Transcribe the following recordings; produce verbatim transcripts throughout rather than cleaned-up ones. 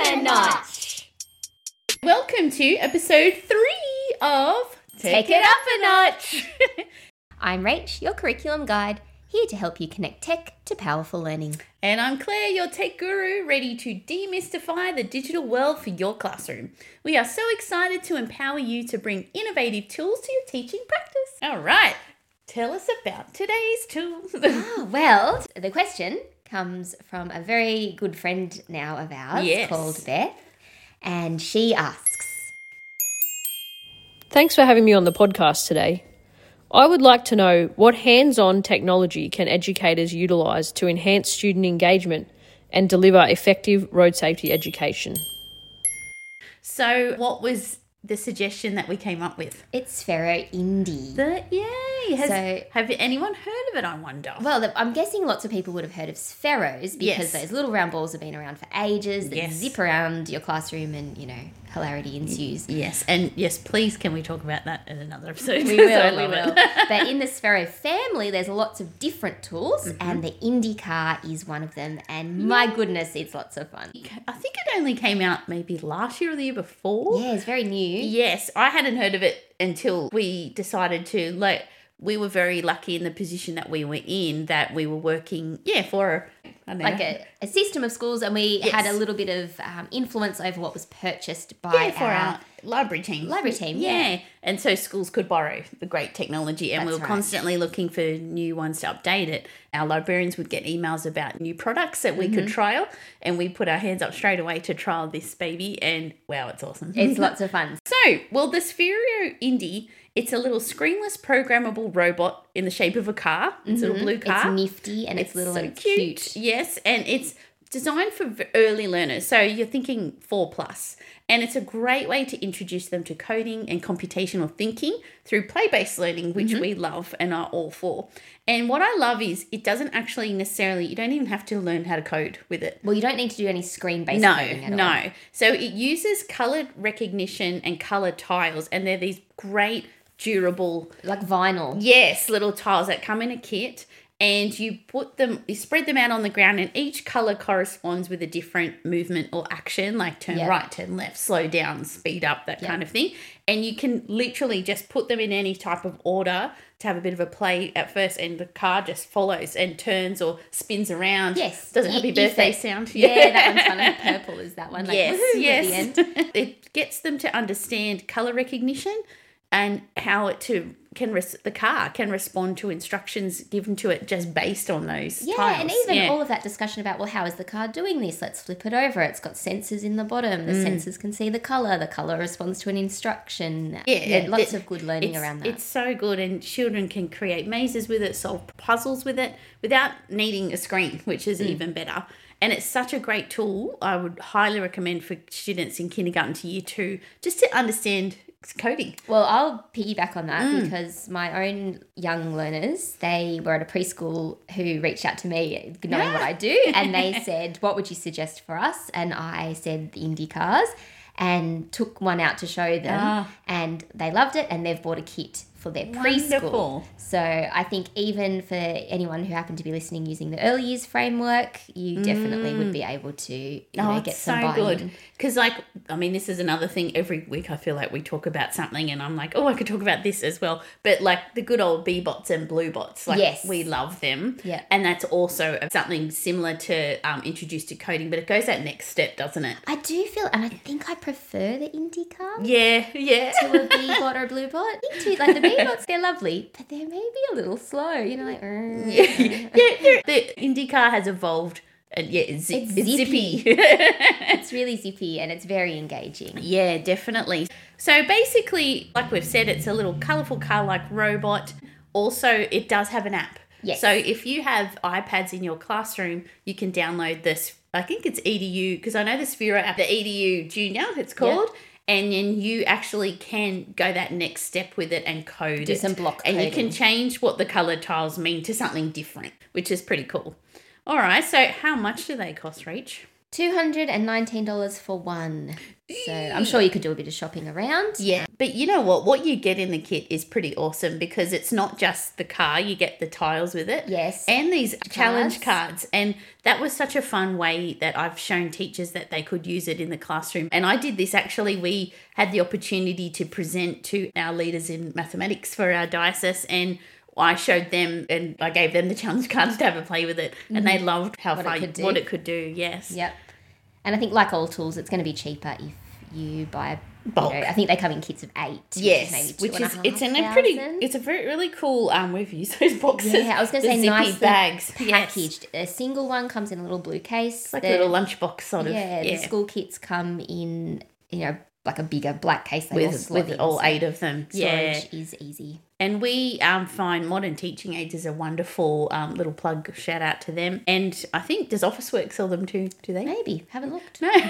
a notch. Welcome to episode three of Take, Take It Up a Notch. I'm Rach, your curriculum guide, here to help you connect tech to powerful learning. And I'm Claire, your tech guru, ready to demystify the digital world for your classroom. We are so excited to empower you to bring innovative tools to your teaching practice. All right, tell us about today's tool. Oh, well, the question comes from a very good friend now of ours Yes. called Beth, and she asks, Thanks for having me on the podcast today. I would like to know what hands-on technology can educators utilise to enhance student engagement and deliver effective road safety education. So what was the suggestion that we came up with? it's Sphero Indie. The, yay! Has, So- have anyone heard of it, I wonder? Well, the, I'm guessing lots of people would have heard of Spheros because Yes. those little round balls have been around for ages that Yes. zip around your classroom and, you know, hilarity ensues. Yes, and yes, please can we talk about that in another episode? We So I will, we love will. it. But in the Sphero family, there's lots of different tools, Mm-hmm. and the IndyCar is one of them. And my goodness, it's lots of fun. I think it only came out maybe last year or the year before. Yeah, it's very new. Yes, I hadn't heard of it until we decided to, like, we were very lucky in the position that we were in, that we were working, yeah, for, I don't know. Like a, a system of schools, and we Yes. had a little bit of um, influence over what was purchased by yeah, for our, our library team. library team, Yeah. yeah. And so schools could borrow the great technology, and we That's were right. constantly looking for new ones to update it. Our librarians would get emails about new products that we Mm-hmm. could trial, and we put our hands up straight away to trial this baby, and wow, it's awesome. It's lots of fun. So, well, the Sphero Indie, it's a little screenless programmable robot in the shape of a car. It's a little blue car. It's nifty and it's, little so and it's cute. Yes, and it's designed for v- early learners. So you're thinking four plus. And it's a great way to introduce them to coding and computational thinking through play-based learning, which Mm-hmm. we love and are all for. And what I love is it doesn't actually necessarily, you don't even have to learn how to code with it. Well, you don't need to do any screen-based No, coding at all. no. So it uses color recognition and color tiles, and they're these great, durable, Like vinyl. yes, little tiles that come in a kit, and you put them, you spread them out on the ground, and each color corresponds with a different movement or action, like turn Yep. right, turn left, slow down, speed up, that Yep. kind of thing. And you can literally just put them in any type of order to have a bit of a play at first, and the car just follows and turns or spins around. Yes. Does a You- happy you birthday said- sound? Yeah, that one's fun. And purple is that one. Like, Yes, woohoo yes. At the end. It gets them to understand color recognition and how it to can res- the car can respond to instructions given to it just based on those Yeah, tiles. and even Yeah. all of that discussion about, well, how is the car doing this? Let's flip it over. It's got sensors in the bottom. The sensors can see the colour. The colour responds to an instruction. Yeah, yeah lots it- of good learning it's, around that. It's so good, and children can create mazes with it, solve puzzles with it without needing a screen, which is even better. And it's such a great tool. I would highly recommend for students in kindergarten to year two just to understand coding. Well, I'll piggyback on that Mm. because my own young learners, they were at a preschool who reached out to me knowing Yeah. what I do, and they said, what would you suggest for us? And I said the Indy cars and took one out to show them, Ah. and they loved it, and they've bought a kit for their preschool. Wonderful. So I think even for anyone who happened to be listening using the early years framework, you definitely would be able to you know, Oh, get it's some so buy-in. good. Because, like, I mean, this is another thing. Every week I feel like we talk about something and I'm like, oh, I could talk about this as well. But, like, the good old B-bots and blue bots, like, Yes. we love them. Yeah. And that's also something similar to um, introduced to coding, but it goes that next step, doesn't it? I do feel, and I think I prefer the Indy car. Yeah, yeah. to a bee bot or a blue bot. I think too, like the bee bots, they're lovely, but they're maybe a little slow. You know, like "Er." yeah, yeah, the IndyCar has evolved. And yeah, it's, zip, It's it's zippy. zippy. It's really zippy and it's very engaging. Yeah, definitely. So basically, like we've said, it's a little colourful car-like robot. Also, it does have an app. Yes. So if you have iPads in your classroom, you can download this. I think it's E D U, because I know the Sphero app, the E D U Junior, it's called. And then you actually can go that next step with it and code Do it. some block And you coding. can change what the coloured tiles mean to something different, which is pretty cool. All right, so how much do they cost, Rach? two hundred nineteen dollars for one. So I'm sure you could do a bit of shopping around. Yeah, but you know what? What you get in the kit is pretty awesome because it's not just the car, you get the tiles with it. Yes. And these challenge Cards. cards. And that was such a fun way that I've shown teachers that they could use it in the classroom. And I did this actually, we had the opportunity to present to our leaders in mathematics for our diocese, and I showed them and I gave them the challenge cards to have a play with it. And mm-hmm. they loved how what far it could do. what it could do, yes. Yep. And I think like all tools, it's going to be cheaper if you buy bulk. You know, I think they come in kits of eight. Yes, which is, which maybe is two it's in and a pretty, thousand. it's a very really cool. Um, we've used those boxes. Yeah, I was going to the say zippy nicely bags, packaged. Yes. A single one comes in a little blue case. It's like the, a little lunchbox sort of. Yeah, Yeah, the school kits come in, you know, like a bigger black case. They all with slot with in, all so eight of them. Yeah, storage is easy. and we um find Modern Teaching Aids is a wonderful um little plug. Shout out to them. And I think does Officeworks sell them too? Do they? Maybe haven't looked. No.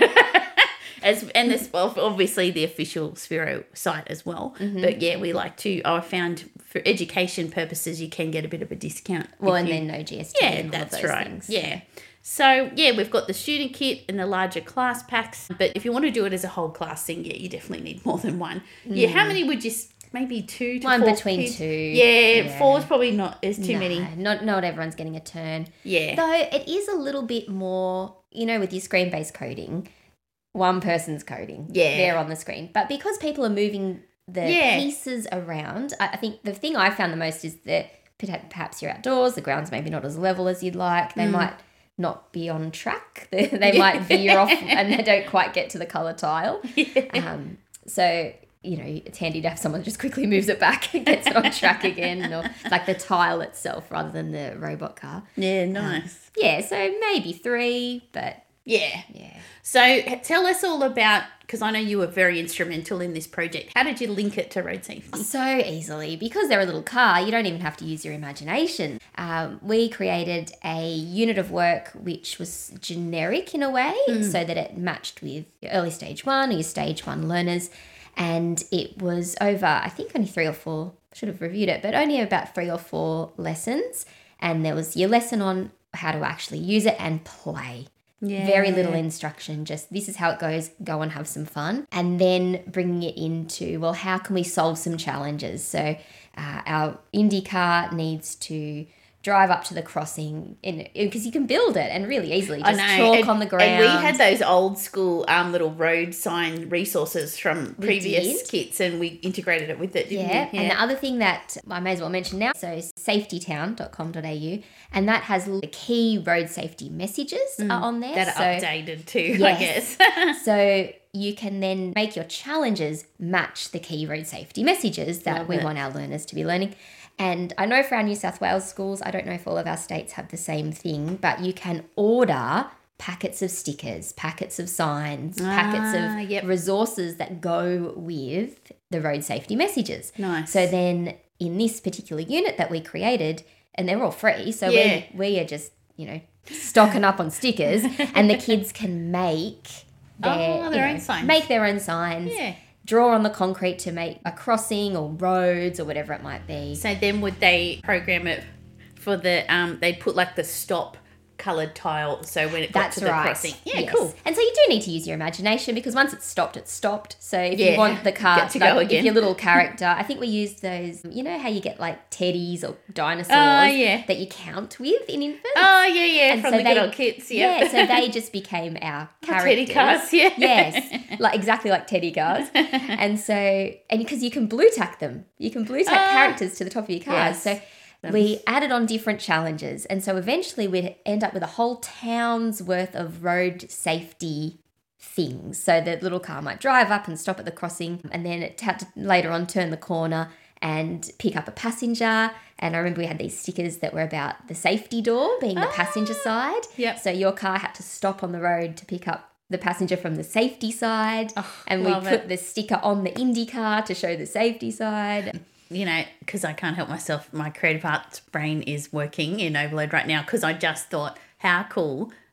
As and this well, obviously the official Sphero site as well. Mm-hmm. But yeah, we like to. I found for education purposes you can get a bit of a discount. Well, if and you, then no G S T. yeah, and all of that's those right. Things. Yeah. So yeah, we've got the student kit and the larger class packs. But if you want to do it as a whole class thing, yeah, you definitely need more than one. Mm. Yeah, how many would you? Maybe two to One four between kids? two. Yeah, Yeah. four's probably not. Is too No, many. Not not everyone's getting a turn. Yeah. Though it is a little bit more, you know, with your screen-based coding, one person's coding. Yeah. They're on the screen. But because people are moving the Yeah. pieces around, I I think the thing I found the most is that perha- perhaps you're outdoors, the ground's maybe not as level as you'd like. They Mm. might not be on track. They, they might veer off and they don't quite get to the colour tile. Yeah. Um, so, you know, it's handy to have someone just quickly moves it back and gets it on track again, or like the tile itself rather than the robot car. Yeah, nice. Yeah, so maybe three, but Yeah. yeah. So tell us all about, because I know you were very instrumental in this project. How did you link it to road safety? So easily. Because they're a little car, you don't even have to use your imagination. Um, we created a unit of work which was generic in a way, so that it matched with your early stage one or your stage one learners. And it was over, I think, only three or four, should have reviewed it, but only about three or four lessons. And there was your lesson on how to actually use it and play. Yeah. Very little instruction, just this is how it goes, go and have some fun. And then bringing it into, well, how can we solve some challenges? So uh, our IndyCar needs to drive up to the crossing because you can build it and really easily just chalk and, on the ground. And we had those old school um, little road sign resources from We previous did. kits, and we integrated it with it, didn't Yeah. we? And the other thing that I may as well mention now, so safety town dot com dot a u, and that has the key road safety messages are on there. that are so, updated too, Yes. I guess. so you can then make your challenges match the key road safety messages that Love we it. want our learners to be learning. And I know for our New South Wales schools, I don't know if all of our states have the same thing, but you can order packets of stickers, packets of signs, packets Ah, of yep. resources that go with the road safety messages. Nice. So then in this particular unit that we created, and they're all free, so Yeah. we, we are just, you know, stocking up on stickers, and the kids can make their, Oh, their you own signs. Make their own signs. Yeah. Draw on the concrete to make a crossing or roads or whatever it might be. So then would they program it for the, um? they'd put like the stop coloured tile, so when it got That's to the right. crossing. Yeah, Yes. cool. And so you do need to use your imagination because once it's stopped, it's stopped. So if Yeah. you want the car Get to like, go if again. your little character, I think we used those, you know how you get like teddies or dinosaurs Oh, yeah. that you count with in infants? Oh, yeah, yeah, And from so the they- good old kits, yeah. Yeah, so they just became our Teddy characters. cars, yeah. Yes, like exactly like teddy cars. And so, and because you can blue tack them, you can blue tack Ah. characters to the top of your cars. Yes. So we added on different challenges. And so eventually we'd end up with a whole town's worth of road safety things. So the little car might drive up and stop at the crossing, and then it had to later on turn the corner and pick up a passenger. And I remember we had these stickers that were about the safety door being the passenger side. Yep. So your car had to stop on the road to pick up the passenger from the safety side. and we love put it. the sticker on the Indy car to show the safety side. You know, because I can't help myself, my creative arts brain is working in Overload right now because I just thought, how cool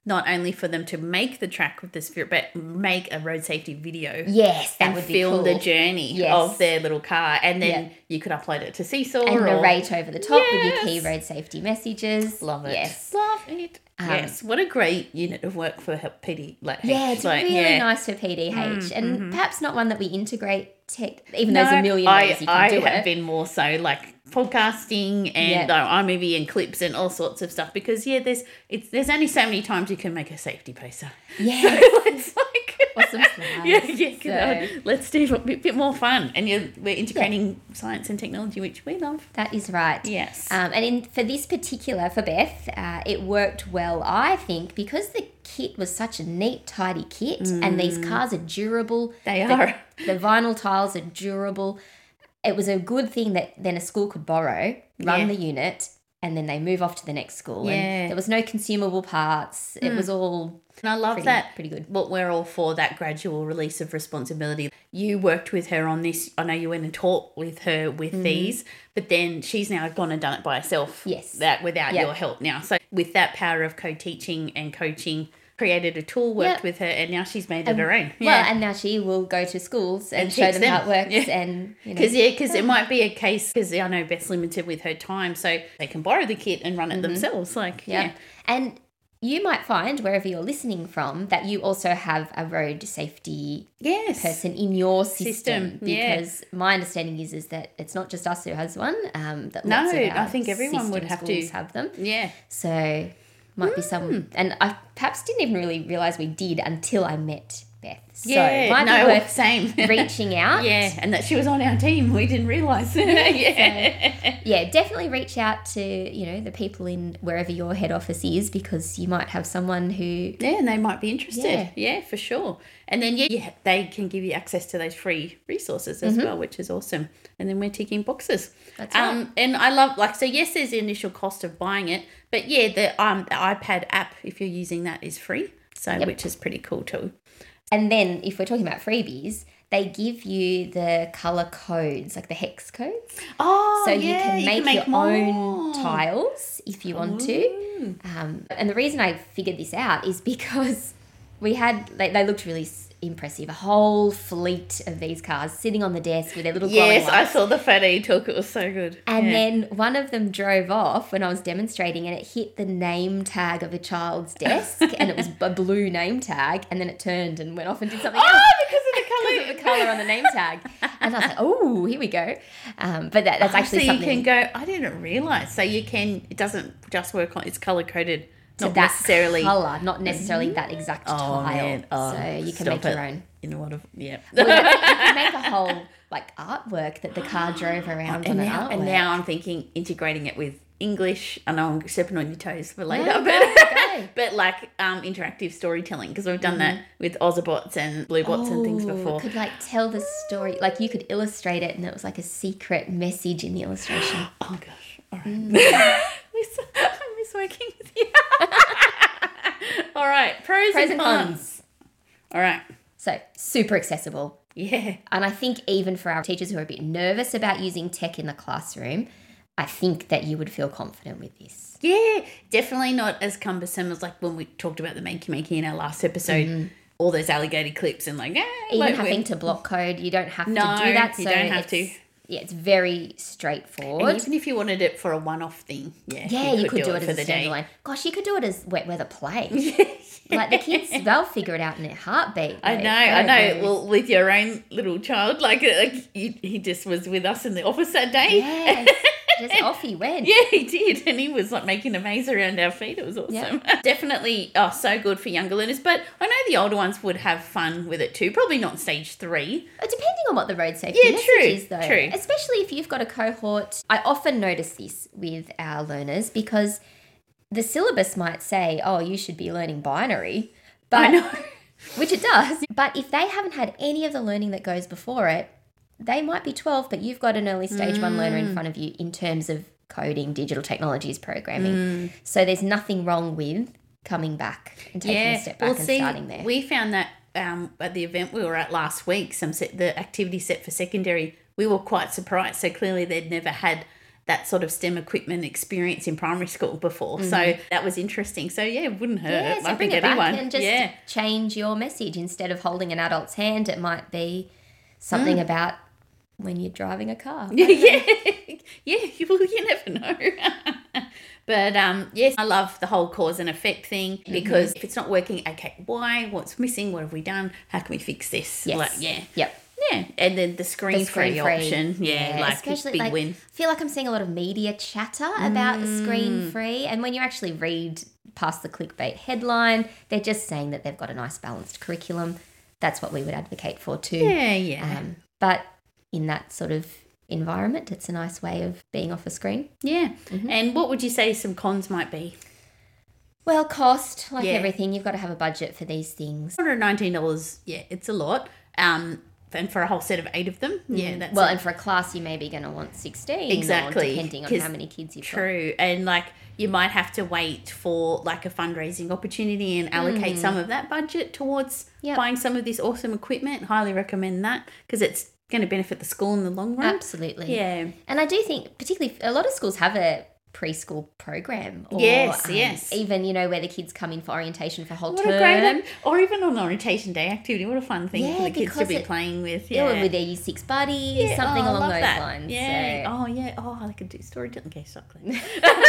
not only for them to make the track with the Spirit, but make a road safety video. Yes, that and would be film cool. the journey Yes. of their little car, and then Yeah. you could upload it to Seesaw And or narrate over the top with your Yes. key road safety messages. Love it. Yes. Love it. Um, yes. What a great unit of work for H- P D. Like, Yeah, it's like, really yeah. nice for P D H, and perhaps not one that we integrate tech, even though there's a million I, ways you can I do have it. been more so like podcasting and Yeah. uh, iMovie and clips and all sorts of stuff because yeah, there's it's there's only so many times you can make a safety poster. Yes. So it's like Or some slides. yeah, yeah. So- uh, let's do a bit, bit more fun, and you're, we're integrating science and technology, which we love. That is right. Yes. Um, and in for this particular, for Beth, uh, it worked well, I think, because the kit was such a neat, tidy kit, and these cars are durable. They The- are. The vinyl tiles are durable. It was a good thing that then a school could borrow, run Yeah. the unit, and then they move off to the next school. Yeah. And there was no consumable parts. It was all And I love pretty, that. pretty good. What we're all for, that gradual release of responsibility. You worked with her on this. I know you went and taught with her with Mm-hmm. these, but then she's now gone and done it by herself. Yes. That without Yep. your help now. So with that power of co-teaching and coaching, created a tool, worked Yep. with her, and now she's made it her own. Well, and now she will go to schools and, And show teach them, them. how it works. Yeah. And you know, Because yeah, because it might be a case because I know Beth's limited with her time, so they can borrow the kit and run it themselves. Like Mm-hmm. yeah. yeah, And you might find wherever you're listening from that you also have a road safety yes, person in your system, System, yeah. because my understanding is is that it's not just us who has one. Um, that No, lots of our I think everyone would system have to. schools have them. yeah. So might be some, and I perhaps didn't even really realize we did until I met Beth. So Yeah, might no, be worth same. reaching out. Yeah, and that she was on our team. We didn't realise. yeah. Yeah, definitely reach out to, you know, the people in wherever your head office is, because you might have someone who Yeah, and they might be interested. Yeah. Yeah, for sure. And then, yeah, yeah, they can give you access to those free resources as well, which is awesome. And then we're ticking boxes. Mm-hmm. That's right. Um, and I love, like, so yes, there's the initial cost of buying it. But, yeah, the, um, the iPad app, if you're using that, is free. So, Yep. which is pretty cool too. And then if we're talking about freebies, they give you the color codes, like the hex codes. Oh, So yeah, you can make, your more. own tiles if you want to. Um, and the reason I figured this out is because we had, like, they looked really s- impressive. A whole fleet of these cars sitting on the desk with their little glowing Yes, I lights. saw the photo you took. It was so good. And Yeah. then one of them drove off when I was demonstrating, and it hit the name tag of a child's desk, and it was a blue name tag, and then it turned and went off and did something else. Oh, because of the Because colour. of the colour on the name tag. And I was like, oh, here we go. Um, but that, that's actually so something you can go, I didn't realise. So you can, it doesn't just work on, it's colour coded, to not that necessarily. colour, not necessarily that exact Oh, tile. man. Oh, so you can stop make your it. own. In a lot of, yeah. Well, you can make a whole like artwork that the car drove around and, on now, an artwork. and now I'm thinking integrating it with English. I know I'm stepping on your toes for later, No, but go, go. but like um, interactive storytelling, because we've done that with Ozobots and Bluebots and things Oh, before. could like tell the story, like you could illustrate it, and it was like a secret message in the illustration. Oh gosh, all right. Mm. Miss- I miss working with you. All right, pros, Pros and and cons. cons. All right, So super accessible. yeah. And I think even for our teachers who are a bit nervous about using tech in the classroom, I think that you would feel confident with this. Yeah, definitely not as cumbersome as like when we talked about the Makey Makey in our last episode. All those alligator clips and like, eh, Mm-hmm. Even like having we're- to block code, you don't have No, to do that. you So don't have it's- to. Yeah, it's very And straightforward. even if you wanted it for a one-off thing, yeah, Yeah, you could, do, it, for as the a day. standalone. Gosh, you could do it as wet weather play. Like the kids, they'll figure it out in a heartbeat. I Like, know, I very, know. very- Well, with your own little child, like, like he, he just was with us in the office that day. Yes, just off he went. Yeah, he did, and he was like making a maze around our feet. It was awesome. Definitely, oh, so good for younger learners. But I know the older ones would have fun with it too. Probably not stage three. Uh, Depending on what the road safety Yeah, message true, is, though. true. Especially if you've got a cohort. I often notice this with our learners because the syllabus might say, oh, you should be learning binary. But, I know. Which it does. But if they haven't had any of the learning that goes before it, they might be twelve, but you've got an early stage one learner Mm. in front of you in terms of coding, digital technologies, programming. Mm. So there's nothing wrong with coming back and taking a step back well, and see, starting there. we found that um, at the event we were at last week, some set, the activity set for secondary, we were quite surprised. So clearly they'd never had that sort of STEM equipment experience in primary school before. Mm-hmm. So that was interesting. So, yeah, it wouldn't hurt. Yeah, so I bring think it anyone, back and just yeah. change your message. Instead of holding an adult's hand, it might be something mm. about when you're driving a car. Yeah, yeah, yeah. You, well, you never know. But um, yes, I love the whole cause and effect thing because mm-hmm. if it's not working, okay, why? What's missing? What have we done? How can we fix this? Yes. Like, yeah. Yep. Yeah, and then the screen, the screen free, free option, yeah, yeah like especially big like, win. I feel like I'm seeing a lot of media chatter about Mm. screen free, and when you actually read past the clickbait headline, they're just saying that they've got a nice balanced curriculum. That's what we would advocate for too. Yeah, yeah. Um, but in that sort of environment, it's a nice way of being off a screen. Yeah. Mm-hmm. And what would you say some cons might be? Well, cost, like Yeah. everything, you've got to have a budget for these things. one hundred nineteen dollars, yeah, it's a lot. Um, and for a whole set of eight of them, yeah, that's well, a- and for a class, you may be going to want sixteen, Exactly, or depending on 'cause how many kids you've got. True. And like you might have to wait for like a fundraising opportunity and allocate Mm. some of that budget towards Yep. buying some of this awesome equipment. Highly recommend that because it's going to benefit the school in the long run. Absolutely. Yeah. And I do think, particularly, a lot of schools have a preschool program. Or, Yes, um, yes. Even, you know, where the kids come in for orientation for whole What term. a great, or even on orientation day activity. What a fun thing Yeah, for the kids to because be it- playing with. Yeah, Yeah, with their year six buddies, Yeah, something oh, I along love those that. lines. Yeah. So. Oh, yeah. Oh, I could do storytelling. Okay, chocolate.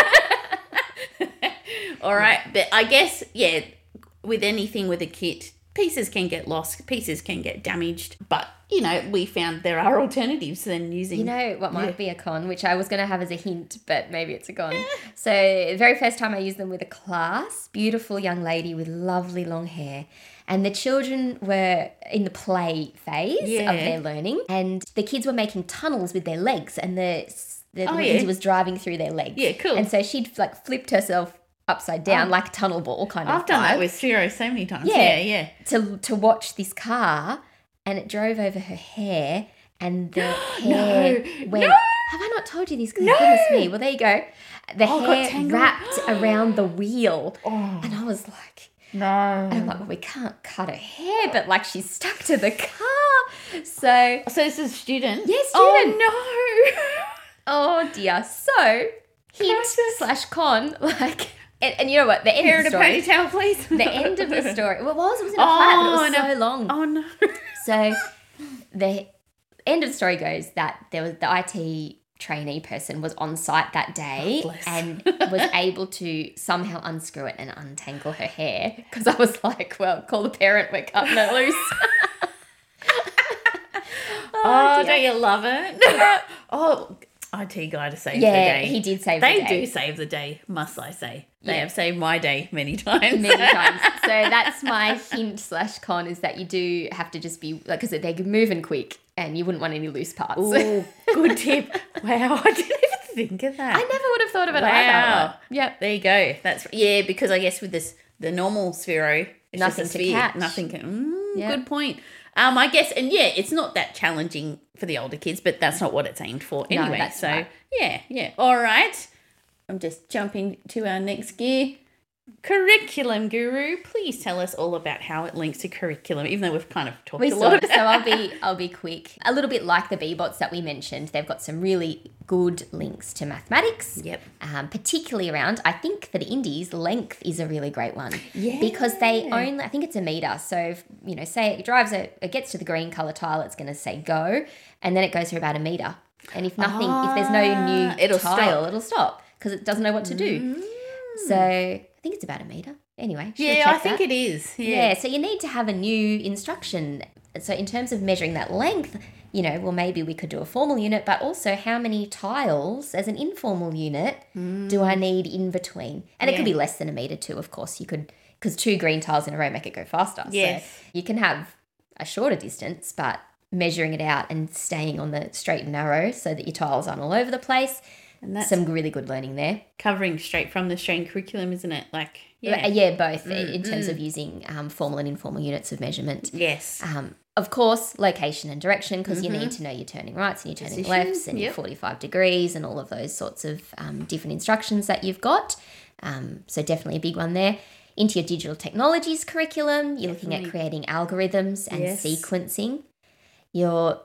All right, but I guess yeah, with anything with a kit, pieces can get lost, pieces can get damaged, but you know we found there are alternatives than using. You know what might Yeah. be a con, which I was going to have as a hint, but maybe it's a con. So the very first time I used them with a class, beautiful young lady with lovely long hair, and the children were in the play phase Yeah. of their learning, and the kids were making tunnels with their legs, and the the Oh, lens yeah. was driving through their legs. Yeah, cool. And so she'd like flipped herself upside down Oh. like a tunnel ball kind of. I've done vibe. that with Zero so many times. Yeah. Yeah, yeah. to to watch this car, and it drove over her hair, and the hair went. No! Have I not told you this? No! Goodness me. Well, there you go. The Oh, got hair tangled. wrapped around the wheel, Oh and I was like, no! and I'm like, well, we can't cut her hair, but like she's stuck to the car. So, So this is a student. Yes, Oh student. no! oh dear. So, hint Crisis. slash con, like, and, and you know what? The end Hair of in the a story. ponytail, please. The end of the story. Well, it was. It was in a flat, but it was no. so long. Oh no! So the end of the story goes that there was the I T trainee person was on site that day Oh, bless. and was able to somehow unscrew it and untangle her hair, because I was like, well, call the parent, we're cutting it loose. Oh, dear. don't you love it? Oh, I T guy to save the Yeah, day. he did save They the day. do save the day, must I say. They Yeah. have saved my day many times. Many times. So that's my hint slash con, is that you do have to just be, like, because they're moving quick and you wouldn't want any loose parts. Ooh, good tip. Wow, I didn't even think of that. I never would have thought of it Wow. either. Yep. There you go. That's yeah, because I guess with this the normal Sphero, it's Nothing just a to sphere. catch. Nothing can. Mm, Yeah. Good point. Um, I guess, and yeah, it's not that challenging for the older kids, but that's not what it's aimed for No, anyway. that's so right. yeah, yeah. All right. I'm just jumping to our next gear. Curriculum Guru, please tell us all about how it links to curriculum, even though we've kind of talked We a saw lot it, about so I'll be I'll be quick. A little bit like the B-Bots that we mentioned, they've got some really good links to mathematics. Yep. Um, particularly around, I think for the indies, length is a really great one. Yeah. Because they only, I think it's a meter. So, if, you know, say it drives, a, it gets to the green colour tile, it's going to say go, and then it goes for about a meter. And if nothing, if there's no new Ah, it'll tile, stop. it'll stop because it doesn't know what to do. So I think it's about a meter. Anyway, should have Yeah, I checked think that. it is. Yeah. Yeah. so you need to have a new instruction. So in terms of measuring that length, you know, well, maybe we could do a formal unit, but also how many tiles as an informal unit do I need in between? And it could Yeah. be less than a metre too, of course. You could, because two green tiles in a row make it go faster. Yes. So you can have a shorter distance, but measuring it out and staying on the straight and narrow so that your tiles aren't all over the place. And that's Some really good learning there. covering straight from the Australian curriculum, isn't it? Like, Yeah, yeah. yeah both in terms of using um, formal and informal units of measurement. Yes. Um, of course, location and direction, because you need to know your turning rights and your turning Position, lefts and your yep. forty-five degrees and all of those sorts of um, different instructions that you've got. Um, so definitely a big one there. Into your digital technologies curriculum, you're looking at creating algorithms and Yes. sequencing. Your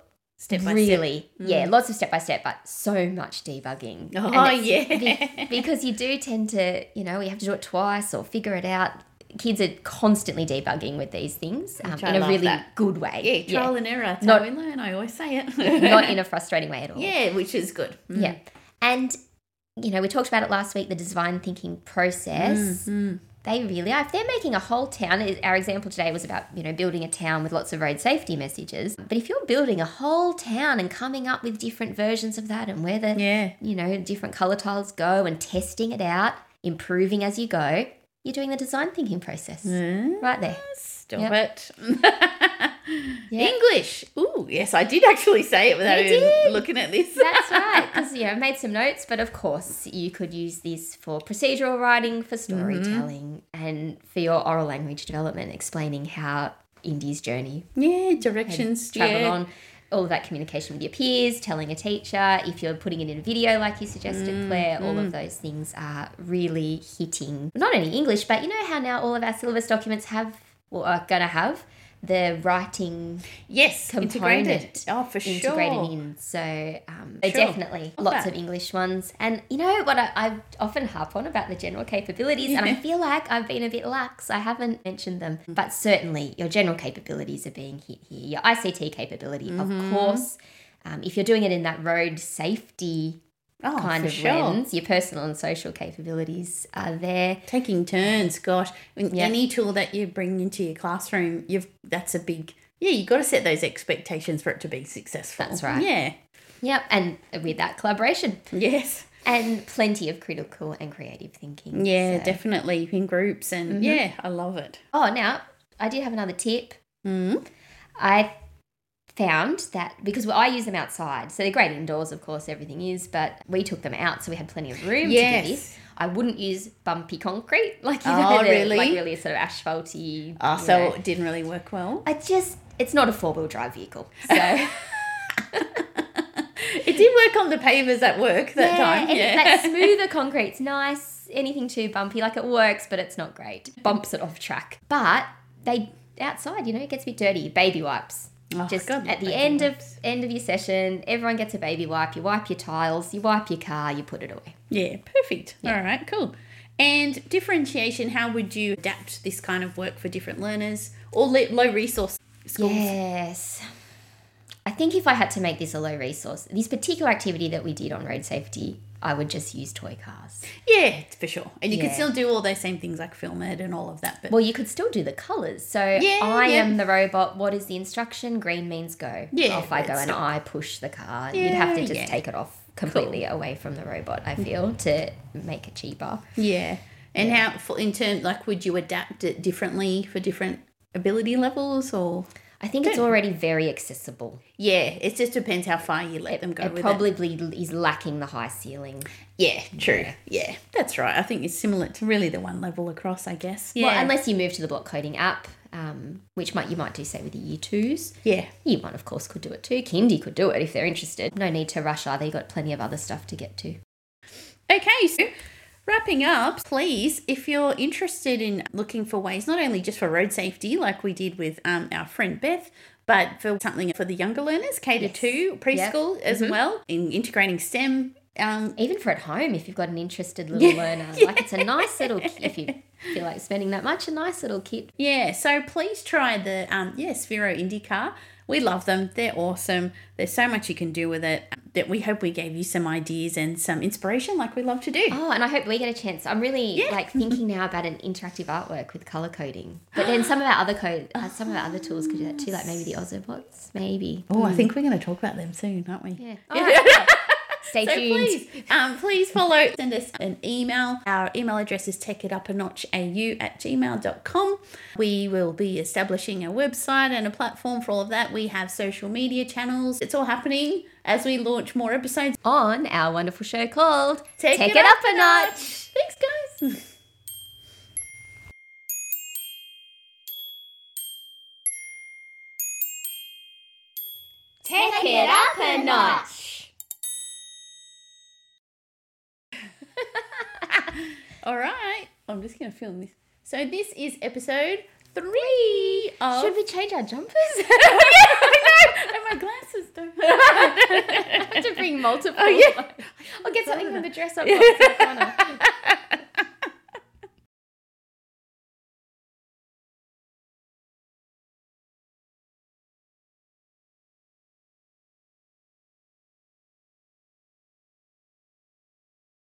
step by step. Really, yeah, lots of step by step, but so much debugging. Oh, And it's yeah. be- because you do tend to, you know, you have to do it twice or figure it out. Kids are constantly debugging with these things um, I in a love really that. good way. Yeah, trial and error. That's Not- how we learn. I always say it. Not in a frustrating way at all. Yeah, which is good. Mm. Yeah. And, you know, we talked about it last week, the design thinking process. Mm, They really are. If they're making a whole town, our example today was about, you know, building a town with lots of road safety messages. But if you're building a whole town and coming up with different versions of that and where the, Yeah. you know, different colour tiles go and testing it out, improving as you go, you're doing the design thinking process Mm. right there. Stop Yep. it. Yeah. English. Ooh, yes, I did actually say it without You even did. looking at this. That's right, because, you know, I made some notes, but of course you could use this for procedural writing, for storytelling, and for your oral language development, explaining how Indy's journey Yeah, directions. travelled yeah. on, all of that communication with your peers, telling a teacher, if you're putting it in a video like you suggested, Claire, all of those things are really hitting not only English, but you know how now all of our syllabus documents have, or are going to have, the writing Yes, component integrated. Oh, for integrated sure. in. So um, they Sure. definitely Love lots that. of English ones. And you know what I, I often harp on about the general capabilities, and I Yeah. feel like I've been a bit lax. I haven't mentioned them, but certainly your general capabilities are being hit here. Your I C T capability, Mm-hmm. of course. Um, if you're doing it in that road safety Oh, kind for of sure. lens, your personal and social capabilities are there. Taking turns, gosh. When Yeah. Any tool that you bring into your classroom, you've that's a big, yeah, you've got to set those expectations for it to be successful. That's right. Yeah. Yep, and with that collaboration. Yes. And plenty of critical and creative thinking. Yeah, So- definitely in groups and yeah, I love it. Oh, now I did have another tip. Mm. I found that because I use them outside, so they're great indoors, of course, everything is, but we took them out, so we had plenty of room Yes. to do this. I wouldn't use bumpy concrete, like you Oh, know, the, really? like really sort of asphalty. Oh, you so know. it didn't really work well. I just, it's not a four wheel drive vehicle, so It did work on the pavers at work that time. and Yeah. that smoother concrete's nice. Anything too bumpy, like it works, but it's not great. Bumps it off track, but they outside, you know, it gets a bit dirty. Baby wipes. Oh, Just God, at the baby end wipes. of end of your session, everyone gets a baby wipe. You wipe your tiles, you wipe your car, you put it away. Yeah, perfect. All right, cool. And differentiation, how would you adapt this kind of work for different learners or le- low resource schools? Yes. I think if I had to make this a low resource, this particular activity that we did on road safety, I would just use toy cars. Yeah, for sure. And you Yeah. can still do all those same things like film it and all of that. But Well, you could still do the colours. So Yeah, I yeah. am the robot. What is the instruction? Green means go. Yeah, Off I go that's and it. I push the car. You'd have to Yeah, just yeah. take it off completely away from the robot, I feel, to make it cheaper. yeah. And how, for, in turn, like, would you adapt it differently for different ability levels or? I think it's Good. already very accessible. Yeah, it just depends how far you let them go It with probably is lacking the high ceiling. it. Yeah, true. Yeah. Yeah. that's right. I think it's similar to really the one level across, I guess. Yeah. Well, unless you move to the block coding app, um, which might you might do, say, with the year twos. yeah. Year one, of course, could do it too. Kindy could do it if they're interested. No need to rush either. You've got plenty of other stuff to get to. Okay, so wrapping up, please, if you're interested in looking for ways, not only just for road safety, like we did with um, our friend Beth, but for something for the younger learners, K to Yes. two, preschool as well, in integrating STEM. Um, Even for at home, if you've got an interested little Yeah. learner. Like, it's a nice little, if you feel like spending that much, a nice little kit. yeah, so please try the um, yeah, Sphero IndyCar. We love them. They're awesome. There's so much you can do with it that we hope we gave you some ideas and some inspiration like we love to do. Oh, and I hope we get a chance. I'm really Yeah. like thinking now about an interactive artwork with color coding. But then some of our other code, uh, some of our other tools could do that too, like maybe the Ozobots, maybe. Oh, I think we're going to talk about them soon, aren't we? Yeah. All right. yeah. Stay So tuned. please, um, please follow, send us an email. Our email address is takeitupanotchau at gmail dot com. We will be establishing a website and a platform for all of that. We have social media channels. It's all happening as we launch more episodes. On our wonderful show called Take, Take It Up a Notch. Thanks, guys. Take it up a notch. All right. I'm just going to film this. So this is episode three of... Should we change our jumpers? And my glasses don't... I have to bring multiple. Oh, yeah. I'll get something from the dress up box in the corner.